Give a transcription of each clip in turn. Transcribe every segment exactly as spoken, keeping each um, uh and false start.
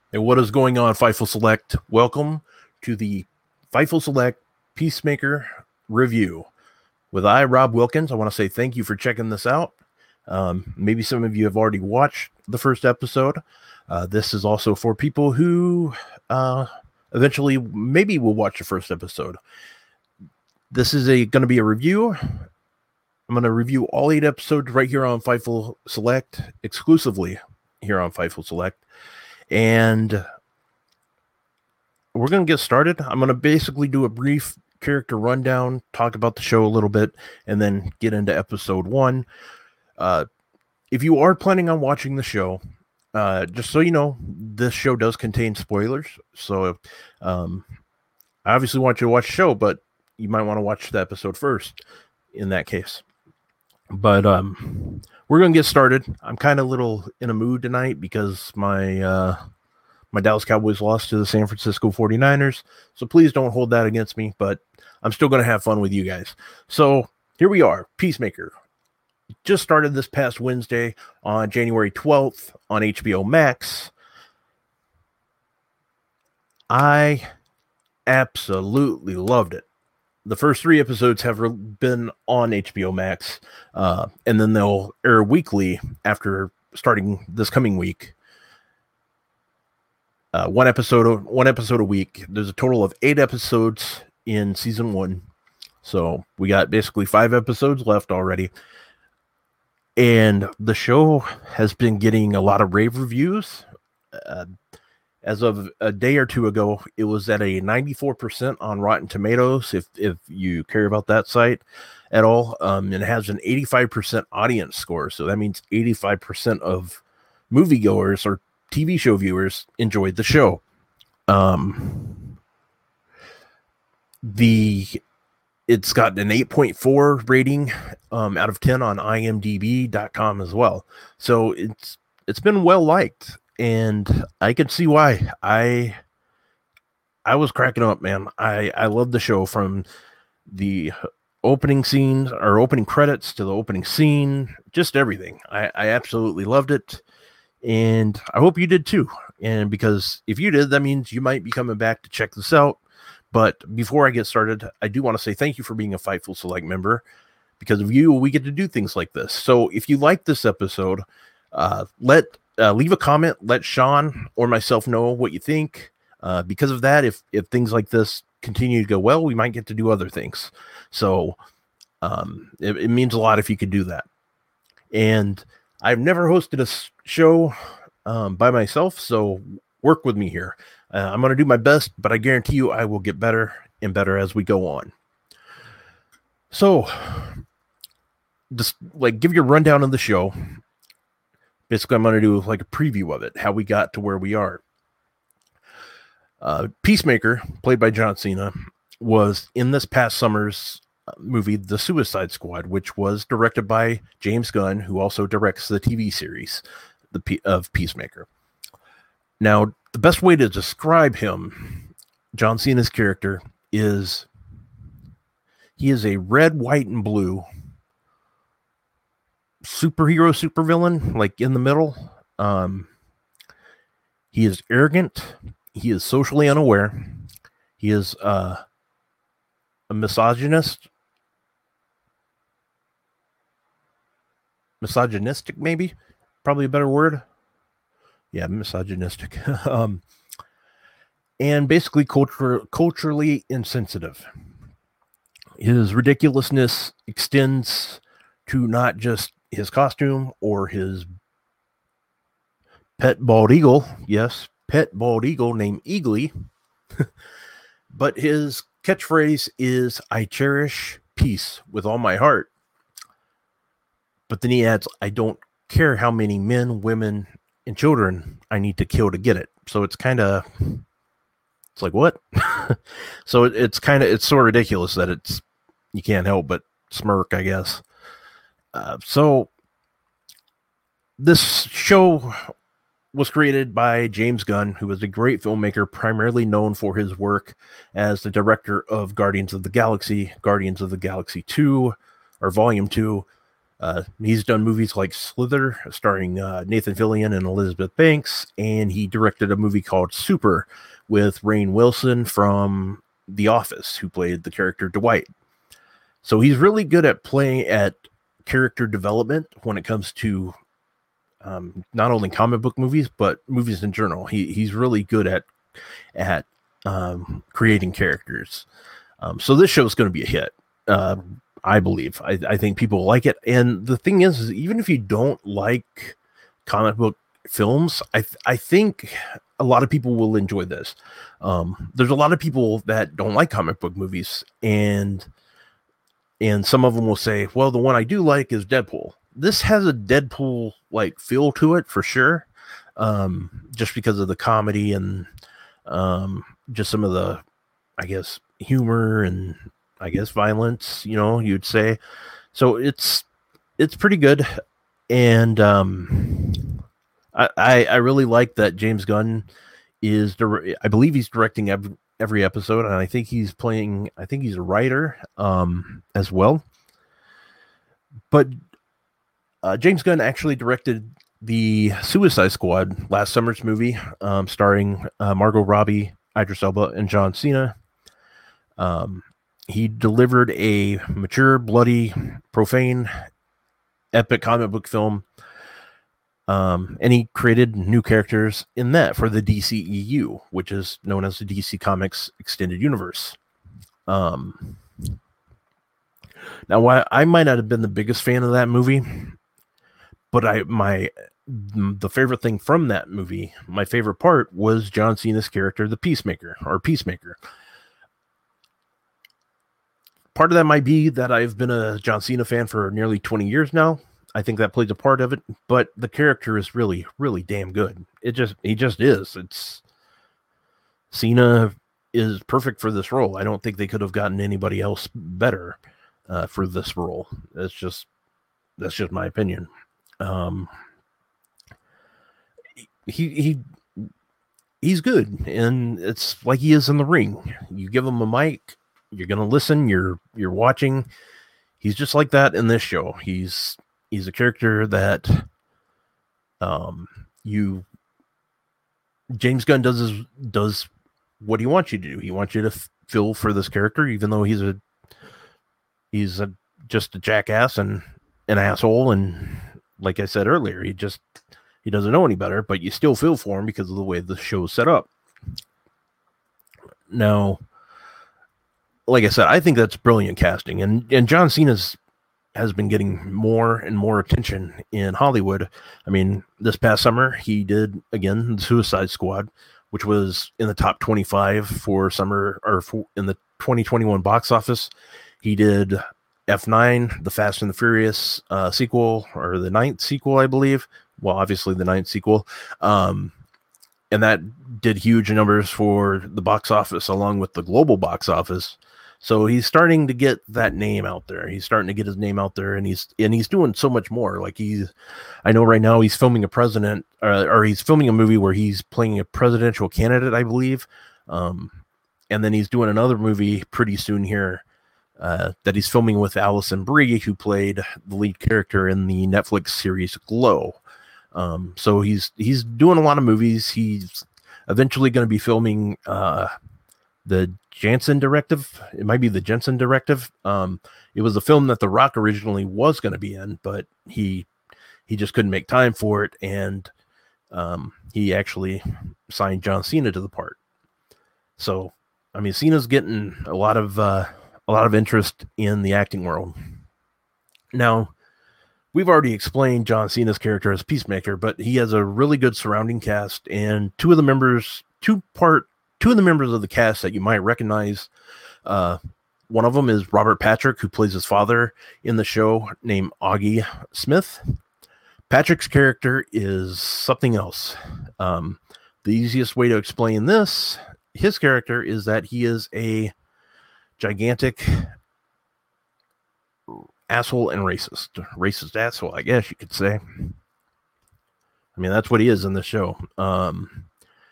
And what is going on, Fightful Select? Welcome to the Fightful Select Peacemaker review. With I, Rob Wilkins, I want to say thank you for checking this out. Um, maybe some of you have already watched the first episode. Uh, this is also for people who uh, eventually maybe will watch the first episode. This is a going to be a review. I'm going to review all eight episodes right here on Fightful Select, exclusively here on Fightful Select. And we're going to get started. I'm going to basically do a brief character rundown, talk about the show a little bit, and then get into episode one. Uh, if you are planning on watching the show, uh, just so you know, this show does contain spoilers. So um, I obviously want you to watch the show, but you might want to watch the episode first in that case. But um, we're going to get started. I'm kind of a little in a mood tonight because my uh, my Dallas Cowboys lost to the San Francisco forty-niners. So please don't hold that against me, but I'm still going to have fun with you guys. So here we are, Peacemaker. Just started this past Wednesday on January twelfth on H B O Max. I absolutely loved it. The first three episodes have been on H B O Max, uh, and then they'll air weekly after starting this coming week. Uh, one episode, one episode a week. There's a total of eight episodes in season one, so we got basically five episodes left already. And the show has been getting a lot of rave reviews. Uh, As of a day or two ago, it was at a ninety-four percent on Rotten Tomatoes, if if you care about that site at all. Um, and it has an eighty-five percent audience score. So that means eighty-five percent of moviegoers or T V show viewers enjoyed the show. Um, the It's got an eight point four rating um, out of ten on I M D B dot com as well. So it's it's been well liked. And I can see why. I I was cracking up, man. I, I love the show, from the opening scenes or opening credits to the opening scene, just everything. I, I absolutely loved it. And I hope you did too. And because if you did, that means you might be coming back to check this out. But before I get started, I do want to say thank you for being a Fightful Select member. Because of you, we get to do things like this. So if you like this episode, uh, let Uh, leave a comment, let Sean or myself know what you think. Uh, because of that, if if things like this continue to go well, we might get to do other things. So um, it, it means a lot if you could do that. And I've never hosted a show um, by myself, so work with me here. Uh, I'm going to do my best, but I guarantee you I will get better and better as we go on. So just like give you a rundown of the show. Basically, I'm going to do like a preview of it, how we got to where we are. Uh, Peacemaker, played by John Cena, was in this past summer's movie, The Suicide Squad, which was directed by James Gunn, who also directs the T V series the P- of Peacemaker. Now, the best way to describe him, John Cena's character, is he is a red, white, and blue superhero supervillain, like in the middle. Um, he is arrogant. He is socially unaware. He is uh, a misogynist. Misogynistic, maybe? Probably a better word. Yeah, misogynistic. um, and basically culture, culturally insensitive. His ridiculousness extends to not just his costume or his pet bald eagle. Yes, pet bald eagle named Eagly. But his catchphrase is, "I cherish peace with all my heart." But then he adds, "I don't care how many men, women, and children I need to kill to get it." So it's kind of, it's like, what? So it, it's kind of, it's so ridiculous that it's, you can't help but smirk, I guess. Uh, so this show was created by James Gunn, who is a great filmmaker, primarily known for his work as the director of Guardians of the Galaxy, Guardians of the Galaxy two, or Volume two, Uh, he's done movies like Slither, starring uh, Nathan Fillion and Elizabeth Banks, and he directed a movie called Super with Rainn Wilson from The Office, who played the character Dwight. So he's really good at playing at character development when it comes to um, not only comic book movies but movies in general. He he's really good at at um, creating characters. Um, so this show is going to be a hit. Uh, I believe. I, I think people like it. And the thing is, is, even if you don't like comic book films, I th- I think a lot of people will enjoy this. Um, there's a lot of people that don't like comic book movies, and and some of them will say, well, the one I do like is Deadpool. This has a Deadpool like feel to it for sure, um, just because of the comedy and um, just some of the, I guess, humor and I guess violence, you know, you'd say. So it's it's pretty good, and um, I, I I really like that James Gunn is dir- I believe he's directing every, every episode, and I think he's playing. I think he's a writer um, as well. But uh, James Gunn actually directed the Suicide Squad last summer's movie, um, starring uh, Margot Robbie, Idris Elba, and John Cena. Um, he delivered a mature, bloody, profane, epic comic book film. Um, and he created new characters in that for the D C E U, which is known as the D C Comics Extended Universe. Um, now, why I might not have been the biggest fan of that movie, but I my the favorite thing from that movie, my favorite part was John Cena's character, the Peacemaker, or Peacemaker. Part of that might be that I've been a John Cena fan for nearly twenty years now. I think that plays a part of it, but the character is really, really damn good. It just, he just is. It's Cena is perfect for this role. I don't think they could have gotten anybody else better uh, for this role. That's just, that's just my opinion. Um, he he he's good, and it's like he is in the ring. You give him a mic, you're gonna listen. You're you're watching. He's just like that in this show. He's he's a character that um you James Gunn does his, does what he wants you to do. He wants you to f- feel for this character, even though he's a he's a just a jackass and an asshole, and like I said earlier, he just he doesn't know any better, but you still feel for him because of the way the show is set up. Now, like I said, I think that's brilliant casting, and and John Cena's has been getting more and more attention in Hollywood. I mean, this past summer he did again the Suicide Squad, which was in the top twenty-five for summer or for, in the twenty twenty-one box office. He did F nine, the Fast and the Furious uh, sequel, or the ninth sequel, I believe. Well, obviously the ninth sequel. Um, and that did huge numbers for the box office along with the global box office. So he's starting to get that name out there. He's starting to get his name out there, and he's and he's doing so much more. Like he's, I know right now he's filming a president, uh, or he's filming a movie where he's playing a presidential candidate, I believe. Um, and then he's doing another movie pretty soon here uh, that he's filming with Alison Brie, who played the lead character in the Netflix series Glow. Um, so he's he's doing a lot of movies. He's eventually going to be filming uh, the Jansen Directive. It might be the Jensen Directive. Um, it was a film that The Rock originally was going to be in, but he he just couldn't make time for it, and um, he actually signed John Cena to the part. So, I mean, Cena's getting a lot of uh, a lot of interest in the acting world. Now, we've already explained John Cena's character as Peacemaker, but he has a really good surrounding cast, and two of the members, two part, two of the members of the cast that you might recognize. Uh, one of them is Robert Patrick, who plays his father in the show, named Augie Smith. Patrick's character is something else. Um, the easiest way to explain this, his character, is that he is a gigantic asshole and racist. Racist asshole, I guess you could say. I mean, that's what he is in the show. Um,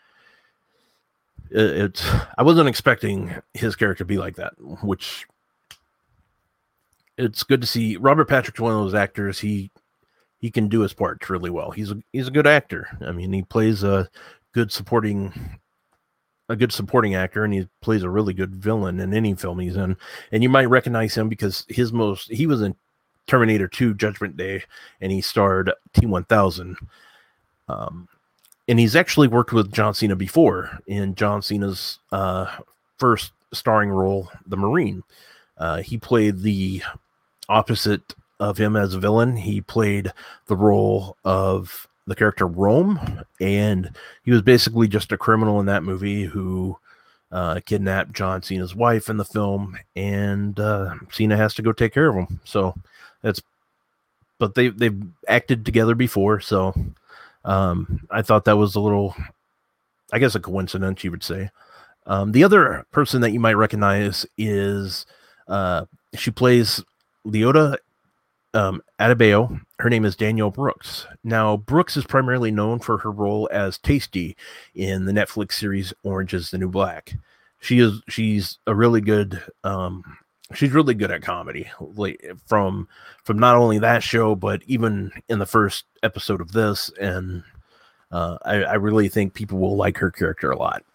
it, it's I wasn't expecting his character to be like that, which it's good to see Robert Patrick's one of those actors. He he can do his parts really well. He's a he's a good actor. I mean, he plays a good supporting a good supporting actor, and he plays a really good villain in any film he's in. And you might recognize him because his most he was in Terminator two Judgment Day, and he starred T one thousand. Um, and he's actually worked with John Cena before in John Cena's uh, first starring role, The Marine. Uh, he played the opposite of him as a villain. He played the role of the character Rome, and he was basically just a criminal in that movie who uh, kidnapped John Cena's wife in the film, and uh, Cena has to go take care of him. So that's, but they they've acted together before, so um, I thought that was a little, I guess, a coincidence, you would say. Um, the other person that you might recognize is uh, she plays Leota um, Adebayo. Her name is Danielle Brooks. Now, Brooks is primarily known for her role as Tasty in the Netflix series Orange is the New Black. She is she's a really good um, she's really good at comedy. Like from from not only that show, but even in the first episode of this, and uh, I, I really think people will like her character a lot.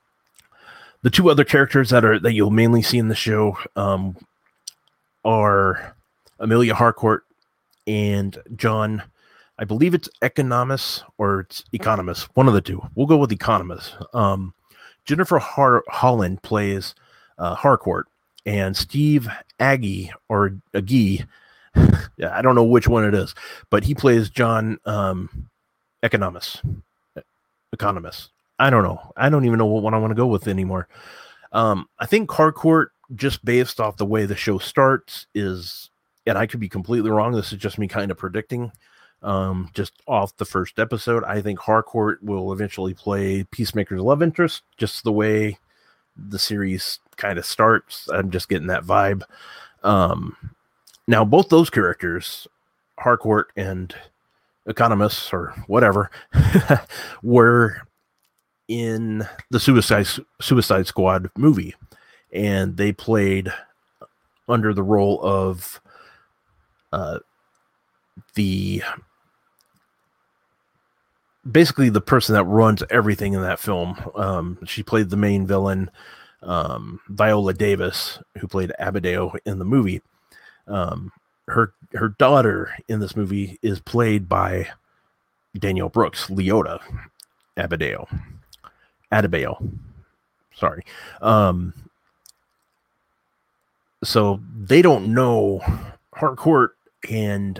The two other characters that are that you'll mainly see in the show um, are Amelia Harcourt and John, I believe it's Economist or it's Economist, one of the two. We'll go with Economist. Um, Jennifer Har- Holland plays uh, Harcourt, and Steve Agee or Agee, yeah, I don't know which one it is, but he plays John um, Economist. Economist. I don't know. I don't even know what one I want to go with anymore. Um, I think Harcourt, just based off the way the show starts, is, and I could be completely wrong, this is just me kind of predicting, um, just off the first episode, I think Harcourt will eventually play Peacemaker's love interest, just the way the series kind of starts. I'm just getting that vibe. Um, now, both those characters, Harcourt and Economist, or whatever, were in the Suicide Suicide Squad movie, and they played under the role of uh, the basically the person that runs everything in that film. Um, she played the main villain, um, Viola Davis, who played Abigail in the movie. Um, her her daughter in this movie is played by Danielle Brooks, Leota Abigail. Adebayo. Sorry. Um, so they don't know, Harcourt and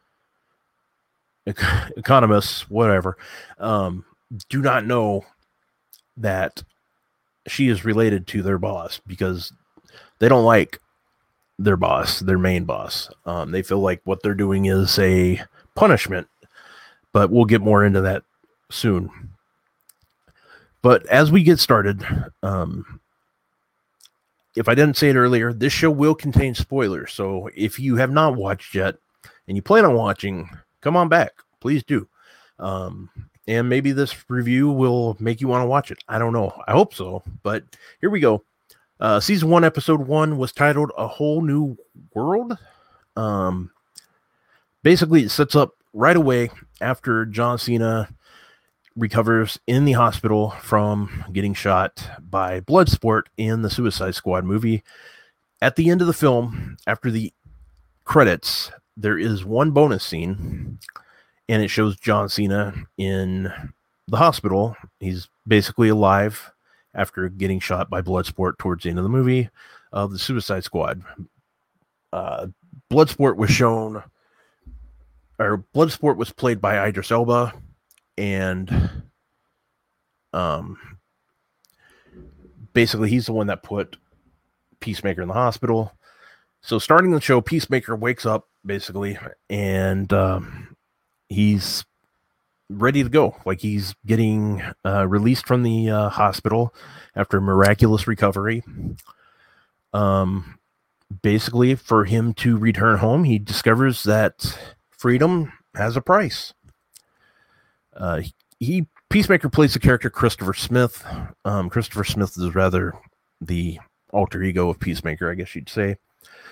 Economists, whatever, um, do not know that she is related to their boss, because they don't like their boss, their main boss. Um, they feel like what they're doing is a punishment, but we'll get more into that soon. But as we get started, um, if I didn't say it earlier, this show will contain spoilers. So if you have not watched yet and you plan on watching, come on back. Please do. Um, and maybe this review will make you want to watch it. I don't know. I hope so. But here we go. Uh, season one, episode one was titled A Whole New World. Um, basically, it sets up right away after John Cena recovers in the hospital from getting shot by Bloodsport in the Suicide Squad movie. At the end of the film, after the credits, there is one bonus scene, and it shows John Cena in the hospital. He's basically alive after getting shot by Bloodsport towards the end of the movie of the Suicide Squad. Uh, Bloodsport was shown, or Bloodsport was played by Idris Elba, and um, basically he's the one that put Peacemaker in the hospital. So starting the show, Peacemaker wakes up basically, and um, he's ready to go. Like he's getting uh, released from the uh, hospital after a miraculous recovery. Um, basically, for him to return home, he discovers that freedom has a price. Uh, he Peacemaker plays the character Christopher Smith. Um, Christopher Smith is rather the alter ego of Peacemaker, I guess you'd say.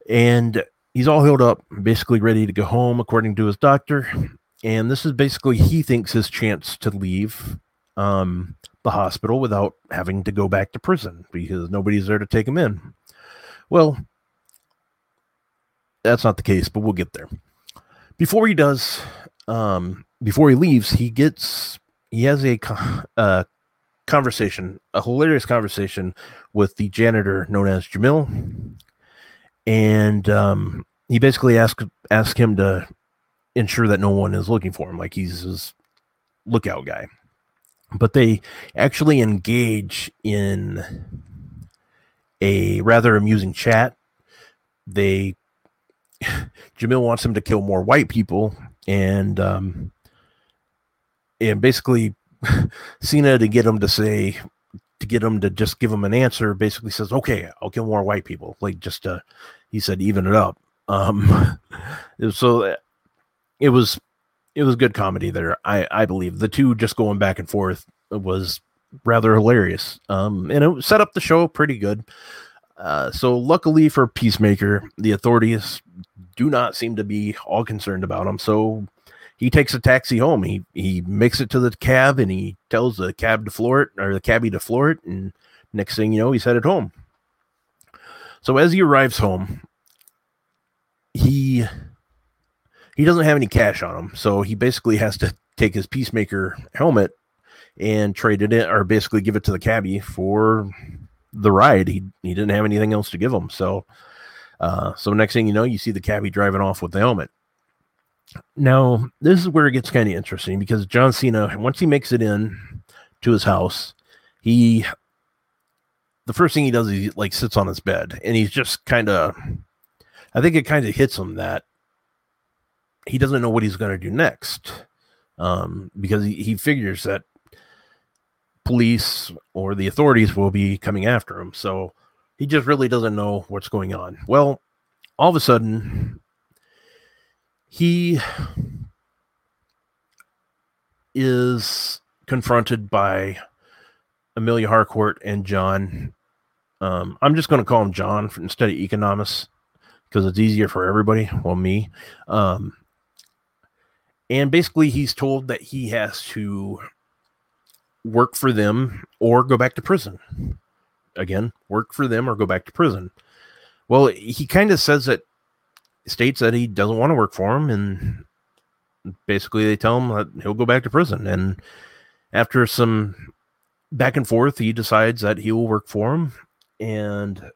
And he's all healed up, basically ready to go home, according to his doctor. And this is basically, he thinks, his chance to leave um, the hospital without having to go back to prison because nobody's there to take him in. Well, that's not the case, but we'll get there. Before he does, um, before he leaves, he gets, he has a uh, conversation, a hilarious conversation with the janitor known as Jamil. And um, he basically asks ask him to ensure that no one is looking for him, like he's his lookout guy. But they actually engage in a rather amusing chat. They Jamil wants him to kill more white people, and um, and basically Cena, to get him to say, to get him to just give him an answer, basically says, "Okay, I'll kill more white people." Like just uh, he said, even it up. Um, so it was it was good comedy there. I I believe the two just going back and forth was rather hilarious. Um, and it set up the show pretty good. Uh, so luckily for Peacemaker, the authorities do not seem to be all concerned about him. So he takes a taxi home. He he makes it to the cab, and he tells the cab to floor it, or the cabbie to floor it. And next thing you know, he's headed home. So as he arrives home, he he doesn't have any cash on him. So he basically has to take his Peacemaker helmet and trade it in, or basically give it to the cabbie for the ride. He he didn't have anything else to give him. So uh, so next thing you know, you see the cabbie driving off with the helmet. Now, this is where it gets kind of interesting, because John Cena, once he makes it in to his house, he, the first thing he does is he like sits on his bed, and he's just kind of, I think it kind of hits him that he doesn't know what he's going to do next, um, because he, he figures that police or the authorities will be coming after him. So he just really doesn't know what's going on. Well, all of a sudden, he is confronted by Amelia Harcourt and John. Um, I'm just going to call him John instead of Economist, because it's easier for everybody. Well, me. Um, and basically, he's told that he has to work for them or go back to prison. Again, work for them or go back to prison. Well, he kind of says that, states that he doesn't want to work for him, and basically they tell him that he'll go back to prison. And after some back and forth, he decides that he will work for him, and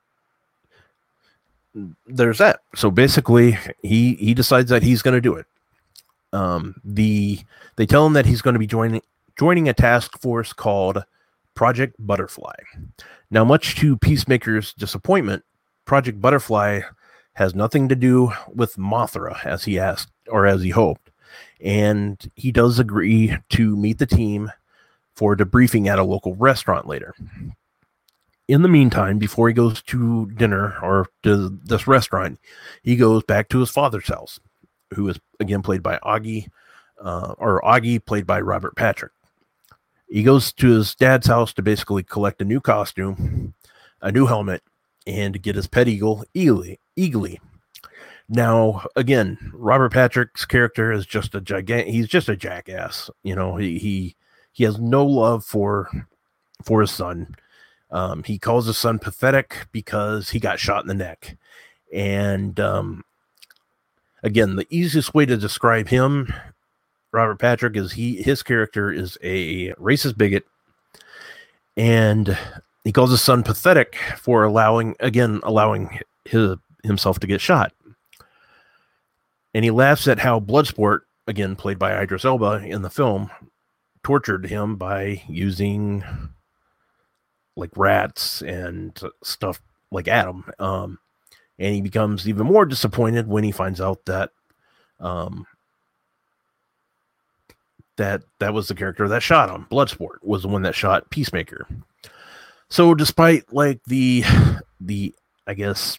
there's that. So basically, he he decides that he's going to do it. Um, the they tell him that he's going to be joining joining a task force called Project Butterfly. Now, much to Peacemaker's disappointment, Project Butterfly has nothing to do with Mothra, as he asked, or as he hoped. And he does agree to meet the team for debriefing at a local restaurant later. In the meantime, before he goes to dinner or to this restaurant, he goes back to his father's house, who is again played by Augie, uh, or Augie played by Robert Patrick. He goes to his dad's house to basically collect a new costume, a new helmet, and to get his pet eagle, Eagly. Eagly. Now, again, Robert Patrick's character is just a gigant. He's just a jackass. You know, he he he has no love for for his son. Um, he calls his son pathetic because he got shot in the neck. And um, again, the easiest way to describe him, Robert Patrick, is he his character is a racist bigot, and he calls his son pathetic for allowing, again, allowing his, himself to get shot. And he laughs at how Bloodsport, again, played by Idris Elba in the film, tortured him by using like rats and stuff like Adam. Um, and he becomes even more disappointed when he finds out that um, that that was the character that shot him. Bloodsport was the one that shot Peacemaker. So despite like the, the, I guess,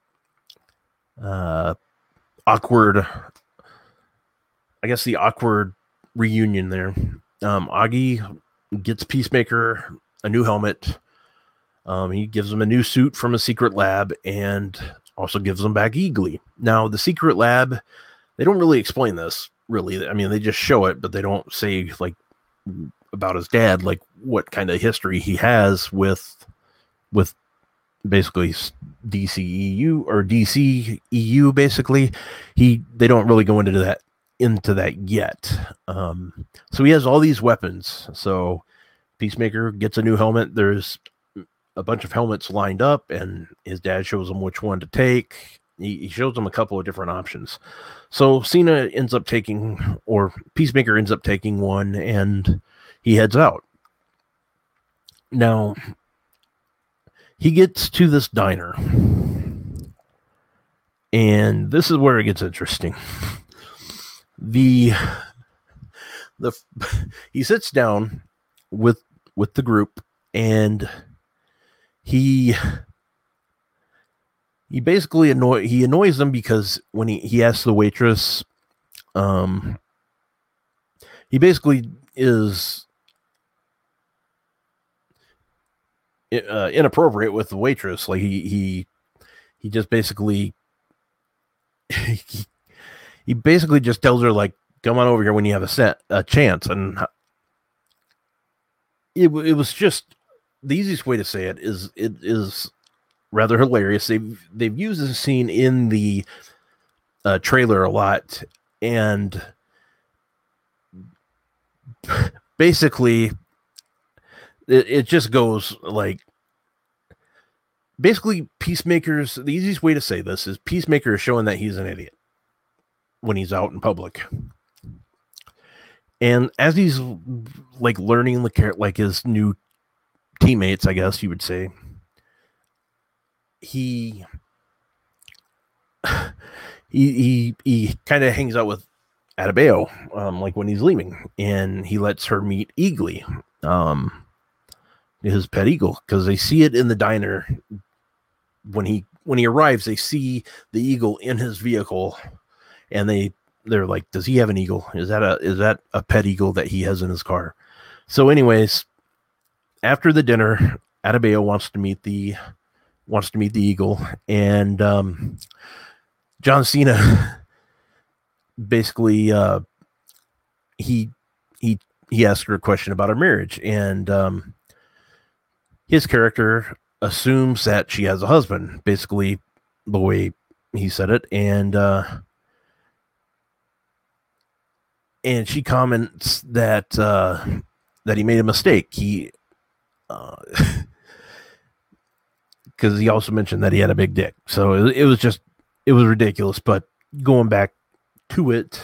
uh, awkward, I guess the awkward reunion there, um, Augie gets Peacemaker a new helmet. Um, he gives him a new suit from a secret lab, and also gives them back Eagly. Now, the secret lab, they don't really explain this, really. I mean, they just show it, but they don't say, like, about his dad, like, what kind of history he has with, with basically D C E U, or D C E U, basically. He, they don't really go into that, into that yet. Um, so he has all these weapons. So Peacemaker gets a new helmet. There's a bunch of helmets lined up, and his dad shows him which one to take. He, he shows him a couple of different options. So Cena ends up taking, or Peacemaker ends up taking one, and he heads out. Now, he gets to this diner, and this is where it gets interesting. The, the, he sits down with, with the group, and he he basically annoy he annoys them because when he, he asks the waitress, um he basically is uh, inappropriate with the waitress. Like he he he just basically he, he basically just tells her, like, come on over here when you have a set a chance. And it, it was just, the easiest way to say it is it is rather hilarious. They've they've used this scene in the uh, trailer a lot, and basically, it, it just goes like, basically, Peacemaker's, the easiest way to say this is Peacemaker is showing that he's an idiot when he's out in public, and as he's like learning the care, like his new teammates, I guess you would say, he he he, he kind of hangs out with Adebayo, um, like when he's leaving, and he lets her meet Eagly, um, his pet eagle, because they see it in the diner when he when he arrives. They see the eagle in his vehicle, and they they're like, "Does he have an eagle? Is that a is that a pet eagle that he has in his car?" So, anyways, after the dinner, Adebayo wants to meet the wants to meet the eagle, and um, John Cena basically uh, he he he asked her a question about her marriage, and um, his character assumes that she has a husband, basically the way he said it, and uh, and she comments that uh, that he made a mistake. He uh, because he also mentioned that he had a big dick. So it, it was just, it was ridiculous. But going back to it,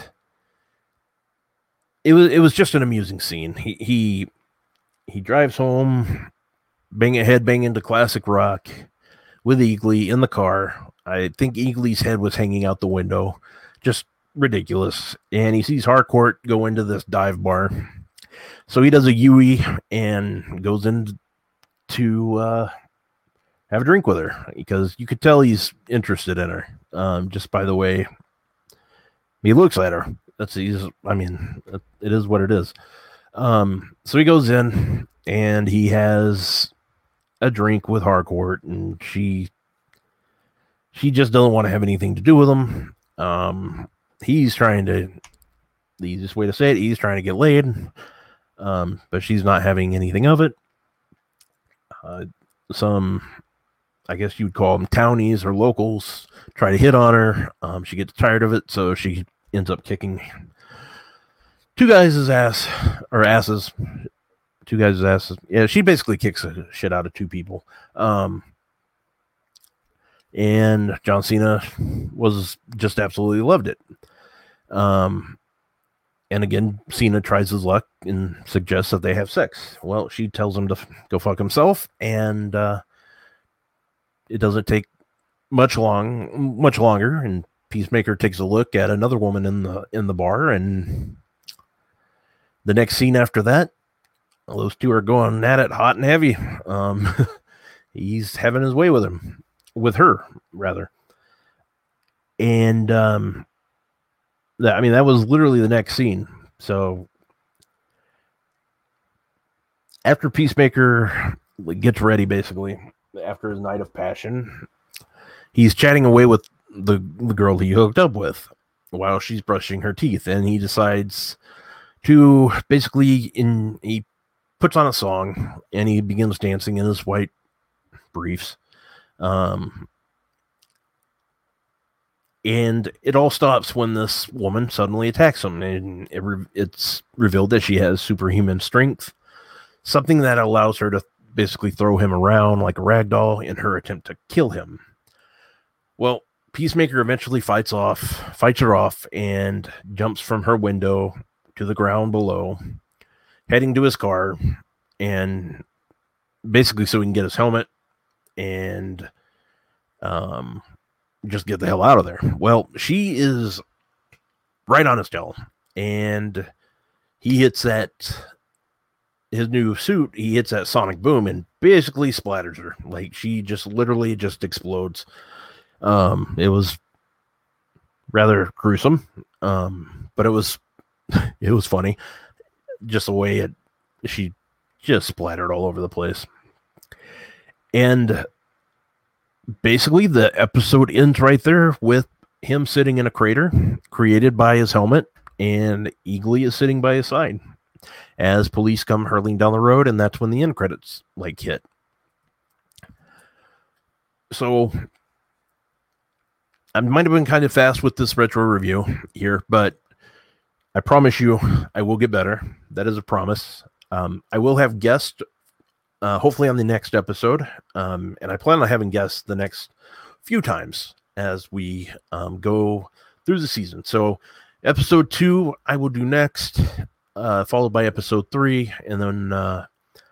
it was it was just an amusing scene. He he he drives home, bang head bang into classic rock with Eagly in the car. I think Eagly's head was hanging out the window. Just ridiculous. And he sees Harcourt go into this dive bar. So he does a Yui and goes in to uh, have a drink with her, because you could tell he's interested in her, um, just by the way he looks at her. That's he's. I mean, it is what it is. Um, so he goes in and he has a drink with Harcourt, and she she just doesn't want to have anything to do with him. Um, he's trying to. The easiest way to say it, he's trying to get laid, um, but she's not having anything of it. Uh, some, I guess you'd call them townies or locals, try to hit on her. Um, she gets tired of it, so she ends up kicking two guys' ass, or asses. Two guys' asses. Yeah, she basically kicks the shit out of two people. Um, and John Cena was just absolutely loved it. Um, and again, Cena tries his luck and suggests that they have sex. Well, she tells him to f- go fuck himself, and uh, it doesn't take much long, much longer, and Peacemaker takes a look at another woman in the in the bar, and the next scene after that, those two are going at it hot and heavy. Um, he's having his way with him, with her rather, and um, that I mean that was literally the next scene. So after Peacemaker gets ready, basically after his night of passion, he's chatting away with the, the girl he hooked up with while she's brushing her teeth, and he decides to basically in he puts on a song and he begins dancing in his white briefs. Um, and it all stops when this woman suddenly attacks him, and it re- it's revealed that she has superhuman strength, something that allows her to basically throw him around like a rag doll in her attempt to kill him. Well, Peacemaker eventually fights off, fights her off, and jumps from her window to the ground below, heading to his car, and basically so he can get his helmet and um, just get the hell out of there. Well, she is right on his tail, and he hits that, his new suit, he hits that sonic boom and basically splatters her. Like, she just literally just explodes. Um, it was rather gruesome, um, but it was it was funny. Just the way it, she just splattered all over the place. And basically the episode ends right there with him sitting in a crater created by his helmet, and Eagly is sitting by his side as police come hurtling down the road, and that's when the end credits like hit. So I might have been kind of fast with this retro review here, but I promise you I will get better. That is a promise. Um, I will have guests, uh, hopefully on the next episode, um, and I plan on having guests the next few times as we um, go through the season. So episode two I will do next, uh, followed by episode three, and then uh,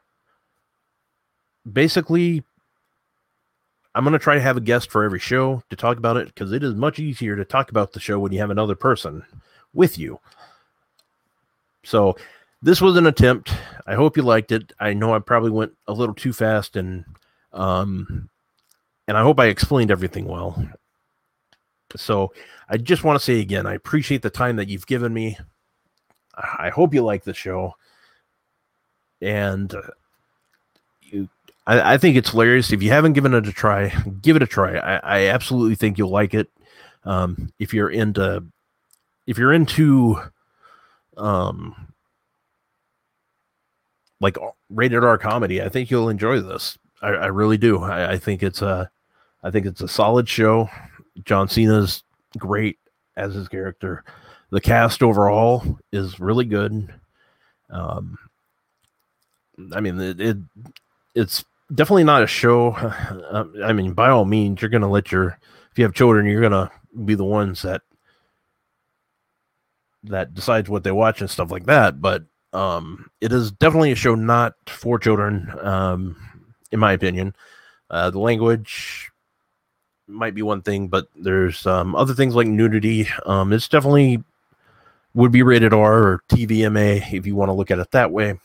basically I'm going to try to have a guest for every show to talk about it, because it is much easier to talk about the show when you have another person with you. So this was an attempt. I hope you liked it. I know I probably went a little too fast, and um, and I hope I explained everything well. So I just want to say again, I appreciate the time that you've given me. I hope you like the show. And uh, you, I, I think it's hilarious. If you haven't given it a try, give it a try. I, I absolutely think you'll like it. Um, if you're into, if you're into, um, like rated R comedy, I think you'll enjoy this. I, I really do. I, I think it's a, I think it's a solid show. John Cena's great as his character. The cast overall is really good. Um, I mean, it, it it's definitely not a show. Uh, I mean, by all means, you're going to let your, if you have children, you're going to be the ones that, that decides what they watch and stuff like that. But um, it is definitely a show not for children, um, in my opinion. Uh, the language might be one thing, but there's um, other things like nudity. Um, it's definitely would be rated R or T V M A if you want to look at it that way.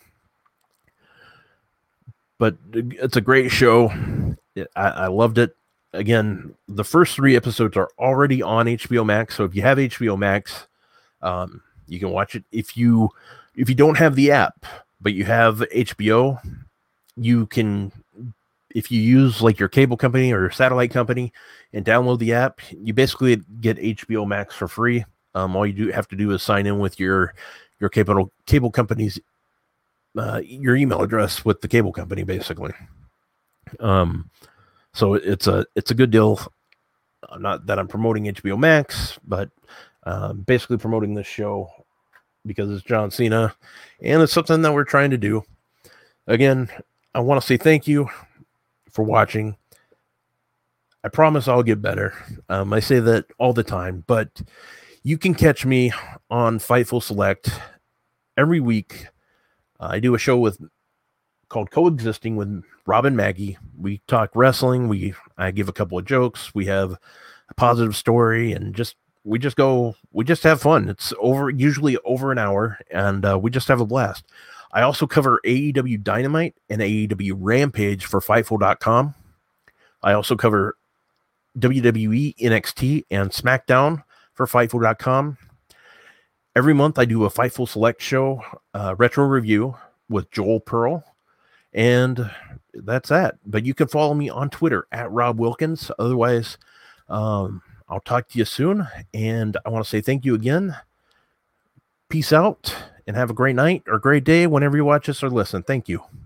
But it's a great show. I, I loved it. Again, the first three episodes are already on H B O Max. So if you have H B O Max, um, you can watch it. If you if you don't have the app, but you have H B O, you can, if you use like your cable company or your satellite company and download the app, you basically get H B O Max for free. Um, all you do have to do is sign in with your your cable cable company's uh, your email address with the cable company, basically. Um, so it's a it's a good deal. Not that I'm promoting H B O Max, but uh, basically promoting this show because it's John Cena, and it's something that we're trying to do. Again, I want to say thank you for watching. I promise I'll get better. Um, I say that all the time, but you can catch me on Fightful Select every week. Uh, I do a show with called Coexisting with Rob and Maggie. We talk wrestling. We I give a couple of jokes. We have a positive story, and just we just go. We just have fun. It's over usually over an hour, and uh, we just have a blast. I also cover A E W Dynamite and A E W Rampage for Fightful dot com. I also cover W W E, N X T, and SmackDown for Fightful dot com. Every month I do a Fightful Select show, uh, retro review with Joel Pearl, and that's that. But you can follow me on Twitter at Rob Wilkins. Otherwise, Um, I'll talk to you soon, and I want to say thank you again. Peace out, and have a great night or great day whenever you watch us or listen. Thank you.